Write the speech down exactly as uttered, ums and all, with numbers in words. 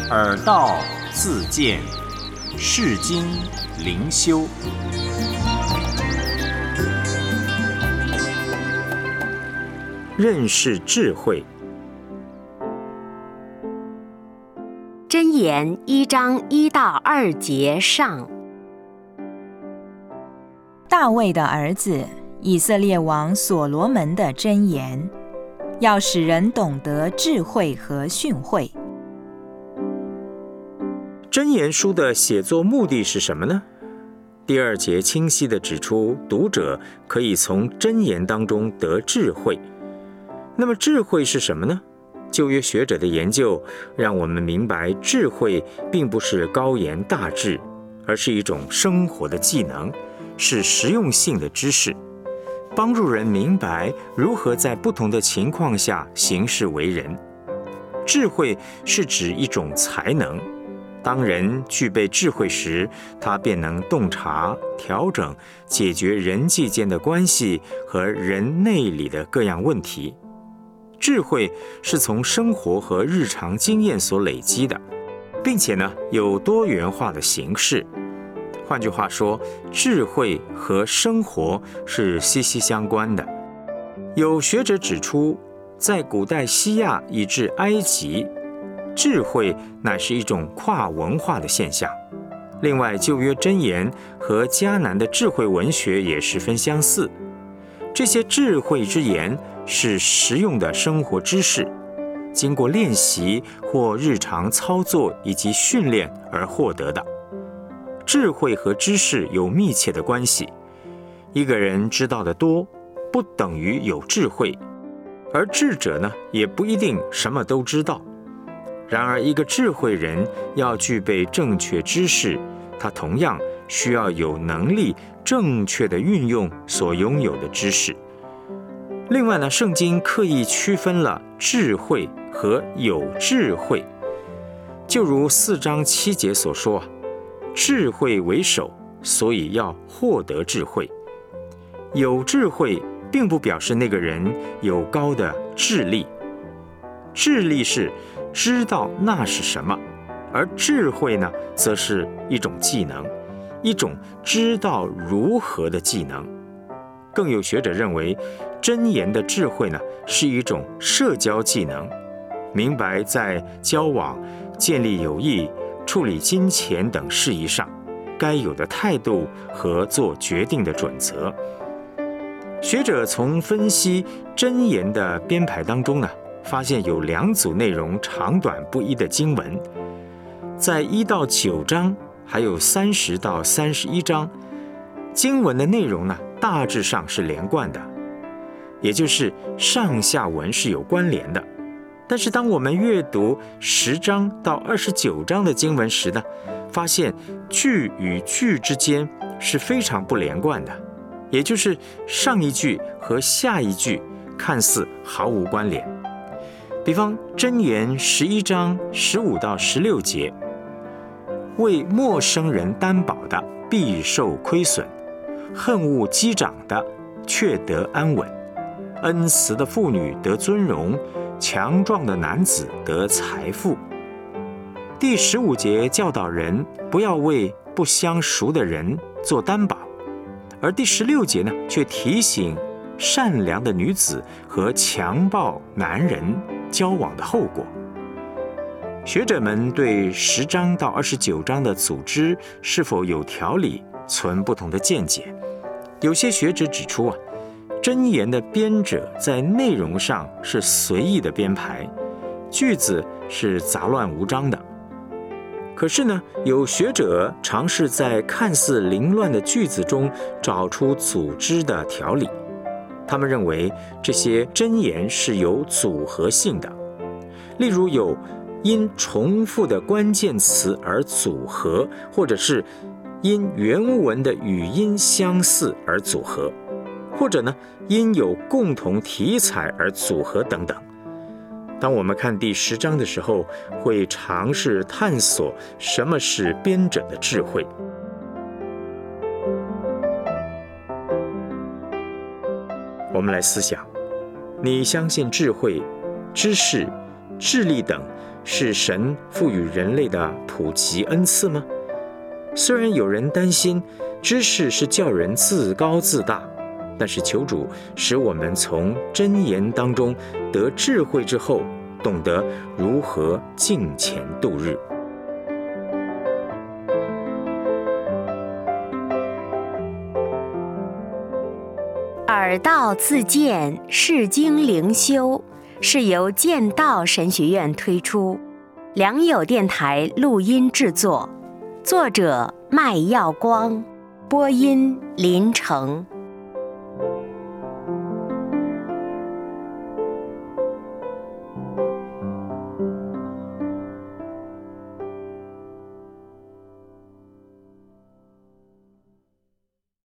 耳道自见，世经灵修。认识智慧。 箴言一章一到二节上。 大卫的儿子，以色列王所罗门的箴言，要使人懂得智慧和训诲。 箴言书的写作目的是什么呢？第二节清晰地指出，读者可以从箴言当中得智慧。那么智慧是什么呢？旧约学者的研究让我们明白，智慧并不是高言大志，而是一种生活的技能，是实用性的知识，帮助人明白如何在不同的情况下行事为人。智慧是指一种才能，当人具备智慧时，他便能洞察、调整、解决人际间的关系和人内里的各样问题。智慧是从生活和日常经验所累积的，并且呢有多元化的形式。换句话说，智慧和生活是息息相关的。有学者指出，在古代西亚以至埃及，智慧乃是一种跨文化的现象。另外，旧约箴言和迦南的智慧文学也十分相似。这些智慧之言是实用的生活知识，经过练习或日常操作以及训练而获得的。智慧和知识有密切的关系。一个人知道的多，不等于有智慧，而智者呢，也不一定什么都知道。然而，一个智慧人要具备正确知识，他同样需要有能力正确的运用所拥有的知识。另外呢，圣经刻意区分了智慧和有智慧，就如四章七节所说，智慧为首，所以要获得智慧。有智慧并不表示那个人有高的智力，智力是知道那是什么，而智慧呢，则是一种技能，一种知道如何的技能。更有学者认为，箴言的智慧呢，是一种社交技能，明白在交往、建立友谊、处理金钱等事宜上该有的态度和做决定的准则。学者从分析箴言的编排当中呢，发现有两组内容长短不一的经文，在一到九章，还有三十到三十一章，经文的内容呢，大致上是连贯的，也就是上下文是有关联的。但是当我们阅读十章到二十九章的经文时呢，发现句与句之间是非常不连贯的，也就是上一句和下一句看似毫无关联。比方箴言十一章十五到十六节，为陌生人担保的必受亏损，恨恶击掌的却得安稳，恩慈的妇女得尊荣，强壮的男子得财富。第十五节教导人不要为不相熟的人做担保，而第十六节呢，却提醒善良的女子和强暴男人交往的后果。学者们对十章到二十九章的组织是否有条理存不同的见解。有些学者指出啊，箴言的编者在内容上是随意的编排，句子是杂乱无章的。可是呢，有学者尝试在看似凌乱的句子中找出组织的条理。他们认为这些箴言是有组合性的，例如有因重复的关键词而组合，或者是因原文的语音相似而组合，或者呢，因有共同题材而组合等等。当我们看第十章的时候，会尝试探索什么是编者的智慧。我们来思想，你相信智慧、知识、智力等是神赋予人类的普及恩赐吗？虽然有人担心知识是叫人自高自大，但是求主使我们从箴言当中得智慧之后，懂得如何敬虔度日。 耳道自荐释经灵修是由剑道神学院推出，良友电台录音制作，作者麦耀光，播音林成。